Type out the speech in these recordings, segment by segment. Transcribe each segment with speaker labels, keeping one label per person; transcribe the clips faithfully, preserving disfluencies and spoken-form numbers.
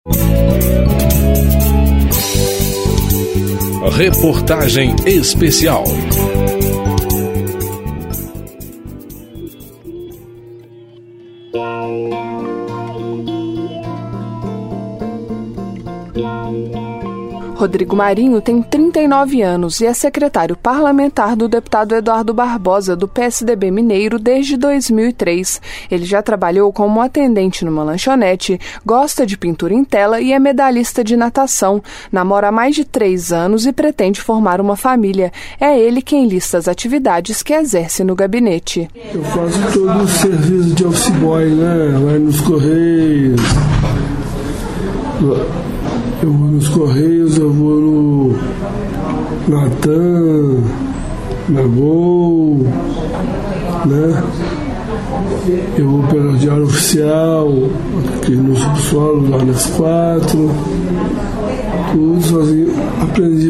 Speaker 1: Reportagem especial.
Speaker 2: Rodrigo Marinho tem trinta e nove anos e é secretário parlamentar do deputado Eduardo Barbosa, do P S D B mineiro, desde dois mil e três. Ele já trabalhou como atendente numa lanchonete, gosta de pintura em tela e é medalhista de natação. Namora há mais de três anos e pretende formar uma família. É ele quem lista as atividades que exerce no gabinete.
Speaker 3: Eu faço todo o serviço de office boy, né? Lá nos Correios. Eu vou nos Correios, eu vou no Natan, na Gol, né? Eu vou pelo Diário Oficial, aqui no subsolo, lá nas quatro. Tudo sozinho. Aprendi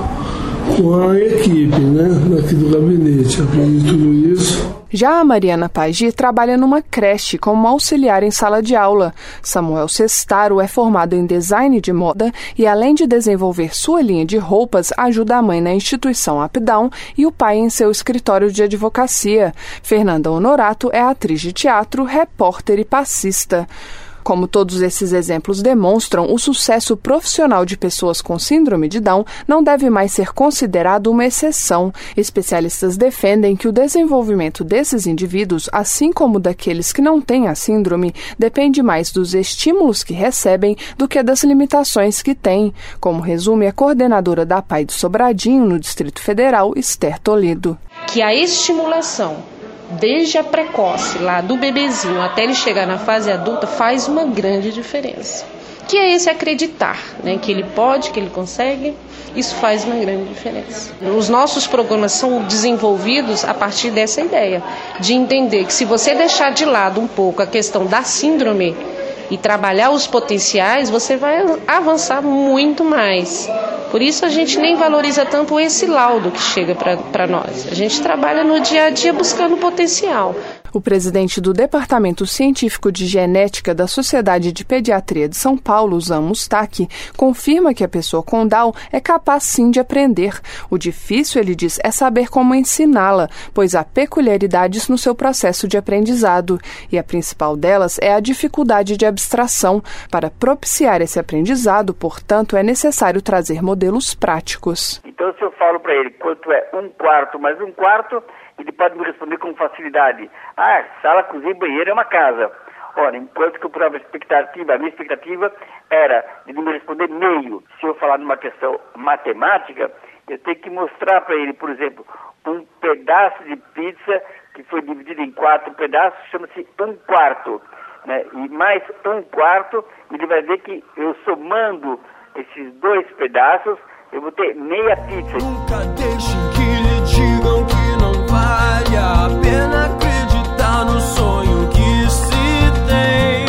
Speaker 3: com, com a equipe, né? Daqui do gabinete. Aprendi tudo isso.
Speaker 2: Já a Mariana Pagi trabalha numa creche como auxiliar em sala de aula. Samuel Sestaro é formado em design de moda e, além de desenvolver sua linha de roupas, ajuda a mãe na instituição Up-Down e o pai em seu escritório de advocacia. Fernanda Honorato é atriz de teatro, repórter e passista. Como todos esses exemplos demonstram, o sucesso profissional de pessoas com síndrome de Down não deve mais ser considerado uma exceção. Especialistas defendem que o desenvolvimento desses indivíduos, assim como daqueles que não têm a síndrome, depende mais dos estímulos que recebem do que das limitações que têm, como resume a coordenadora da P A I de Sobradinho, no Distrito Federal, Esther Toledo.
Speaker 4: Que a estimulação desde a precoce, lá do bebezinho até ele chegar na fase adulta, faz uma grande diferença. Que é esse acreditar, né? Que ele pode, que ele consegue, isso faz uma grande diferença. Os nossos programas são desenvolvidos a partir dessa ideia, de entender que se você deixar de lado um pouco a questão da síndrome e trabalhar os potenciais, você vai avançar muito mais. Por isso a gente nem valoriza tanto esse laudo que chega para nós. A gente trabalha no dia a dia buscando potencial.
Speaker 2: O presidente do Departamento Científico de Genética da Sociedade de Pediatria de São Paulo, Zan Mustaki, confirma que a pessoa com Down é capaz sim de aprender. O difícil, ele diz, é saber como ensiná-la, pois há peculiaridades no seu processo de aprendizado. E a principal delas é a dificuldade de abstração. Para propiciar esse aprendizado, portanto, é necessário trazer modelos práticos.
Speaker 5: Então, se eu falo para ele quanto é um quarto mais um quarto, ele pode me responder com facilidade. Ah, sala, cozinha e banheiro é uma casa. Ora, enquanto que a expectativa, a minha expectativa era de me responder meio. Se eu falar numa questão matemática, eu tenho que mostrar para ele, por exemplo, um pedaço de pizza que foi dividido em quatro pedaços, chama-se um quarto. Né? E mais um quarto, ele vai ver que eu somando esses dois pedaços, eu vou ter meia pizza.
Speaker 6: Nunca deixe que lhe digam que não vale a pena acreditar no sonho que se tem,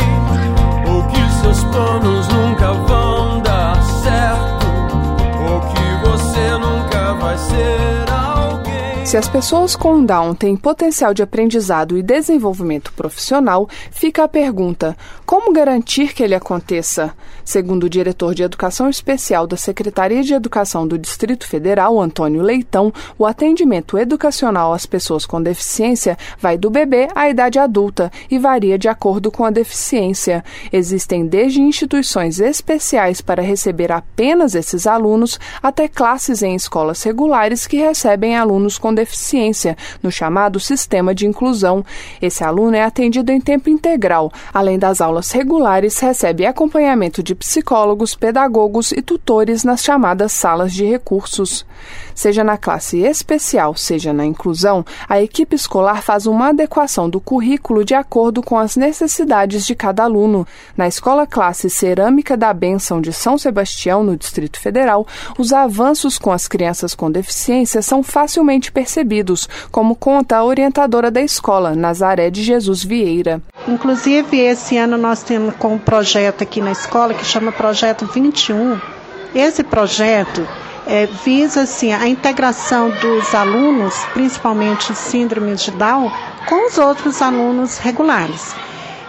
Speaker 6: ou que seus planos nunca vão dar certo, ou que você nunca vai ser alguém.
Speaker 2: Se as pessoas com Down têm potencial de aprendizado e desenvolvimento profissional, fica a pergunta: como garantir que ele aconteça? Segundo o diretor de Educação Especial da Secretaria de Educação do Distrito Federal, Antônio Leitão, o atendimento educacional às pessoas com deficiência vai do bebê à idade adulta e varia de acordo com a deficiência. Existem desde instituições especiais para receber apenas esses alunos até classes em escolas regulares que recebem alunos com deficiência, no chamado Sistema de Inclusão. Esse aluno é atendido em tempo integral. Além das aulas regulares, recebe acompanhamento de psicólogos, pedagogos e tutores nas chamadas salas de recursos. Seja na classe especial, seja na inclusão, a equipe escolar faz uma adequação do currículo de acordo com as necessidades de cada aluno. Na Escola Classe Cerâmica da Bênção de São Sebastião, no Distrito Federal, os avanços com as crianças com deficiência são facilmente percebidos, como conta a orientadora da escola, Nazaré de Jesus Vieira.
Speaker 7: Inclusive, esse ano nós temos com um projeto aqui na escola que chama Projeto vinte e um. Esse projeto é, visa assim, a integração dos alunos, principalmente síndromes de Down, com os outros alunos regulares.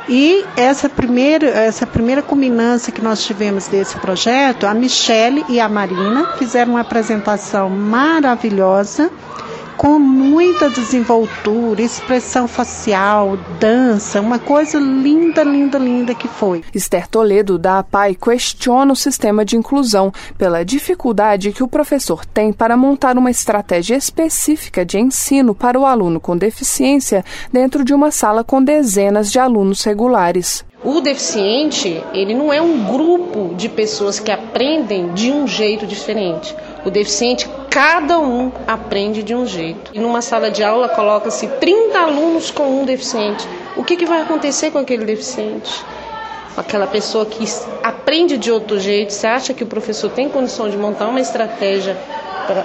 Speaker 7: E essa primeira, essa primeira culminância que nós tivemos desse projeto, a Michele e a Marina fizeram uma apresentação maravilhosa, com muita desenvoltura, expressão facial, dança, uma coisa linda, linda, linda que foi.
Speaker 2: Esther Toledo, da A P A I, questiona o sistema de inclusão pela dificuldade que o professor tem para montar uma estratégia específica de ensino para o aluno com deficiência dentro de uma sala com dezenas de alunos regulares.
Speaker 4: O deficiente, ele não é um grupo de pessoas que aprendem de um jeito diferente. O deficiente, cada um aprende de um jeito. E numa sala de aula coloca-se trinta alunos com um deficiente. O que, que vai acontecer com aquele deficiente? Aquela pessoa que aprende de outro jeito, você acha que o professor tem condição de montar uma estratégia para,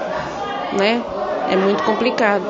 Speaker 4: né? É muito complicado.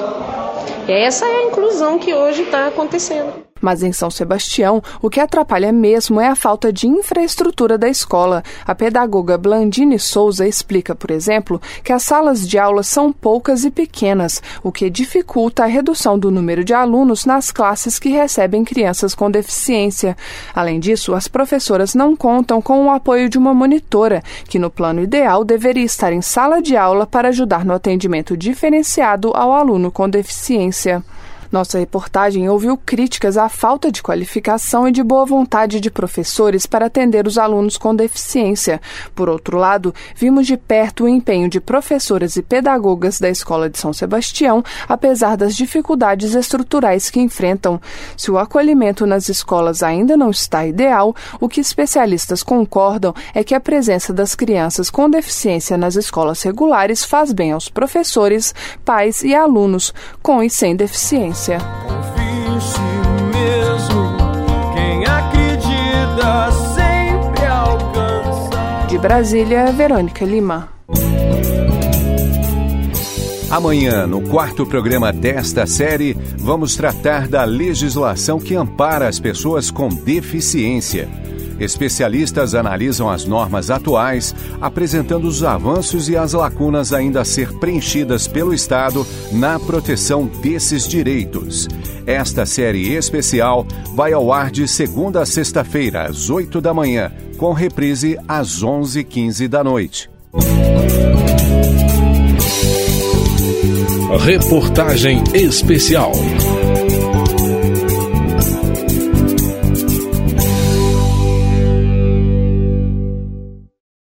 Speaker 4: E essa é a inclusão que hoje está acontecendo.
Speaker 2: Mas em São Sebastião, o que atrapalha mesmo é a falta de infraestrutura da escola. A pedagoga Blandine Souza explica, por exemplo, que as salas de aula são poucas e pequenas, o que dificulta a redução do número de alunos nas classes que recebem crianças com deficiência. Além disso, as professoras não contam com o apoio de uma monitora, que no plano ideal deveria estar em sala de aula para ajudar no atendimento diferenciado ao aluno com deficiência. Nossa reportagem ouviu críticas à falta de qualificação e de boa vontade de professores para atender os alunos com deficiência. Por outro lado, vimos de perto o empenho de professoras e pedagogas da Escola de São Sebastião, apesar das dificuldades estruturais que enfrentam. Se o acolhimento nas escolas ainda não está ideal, o que especialistas concordam é que a presença das crianças com deficiência nas escolas regulares faz bem aos professores, pais e alunos, com e sem deficiência.
Speaker 6: Confie em si mesmo, quem acredita sempre alcança.
Speaker 2: De Brasília, Verônica Lima.
Speaker 8: Amanhã, no quarto programa desta série, vamos tratar da legislação que ampara as pessoas com deficiência. Especialistas analisam as normas atuais, apresentando os avanços e as lacunas ainda a ser preenchidas pelo Estado na proteção desses direitos. Esta série especial vai ao ar de segunda a sexta-feira, às oito da manhã, com reprise às onze e quinze da noite.
Speaker 1: Reportagem especial.